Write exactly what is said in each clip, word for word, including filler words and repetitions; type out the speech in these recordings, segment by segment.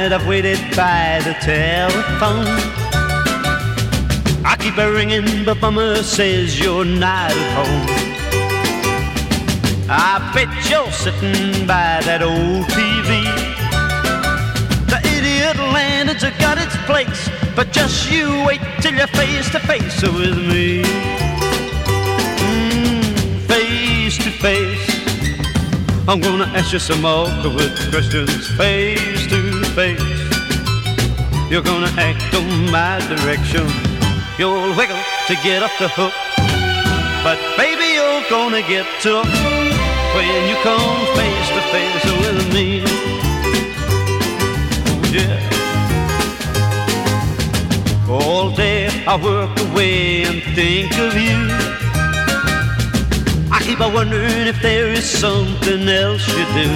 night I've waited by the telephone. I keep a ringing, but mama says you're not at home. I bet you're sitting by that old T V. The idiot landed has got its place, but just you wait till you're face to face with me. Mm, face to face. I'm gonna ask you some awkward questions face to face. You're gonna act on my direction. You'll wiggle to get off the hook, but baby, you're gonna get took when you come face to face with me. Oh yeah. All day I work away and think of you. I keep on wondering if there is something else you do.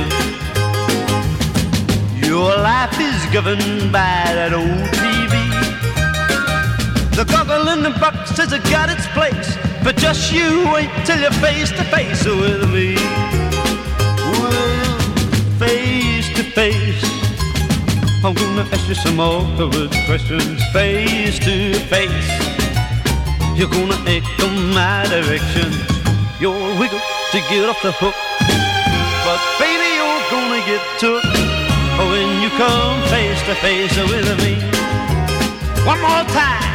Your life is governed by that old T V. The goggle in the box has got its place, but just you wait till you're face to face with me. Well, face to face, I'm gonna ask you some awkward questions face to face. You're gonna act on my direction. You'll wiggle to get off the hook, but baby, you're gonna get took when you come face to face with me. One more time.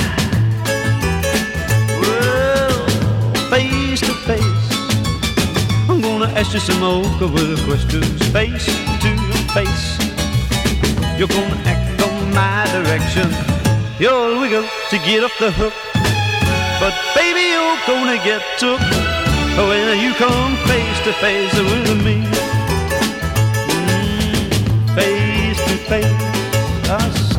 Well, face to face, I'm gonna ask you some awkward questions face to face. You're gonna act on my direction. You'll wiggle to get off the hook, but baby, you're gonna get took when you come face to face with me. Mm, face to face, I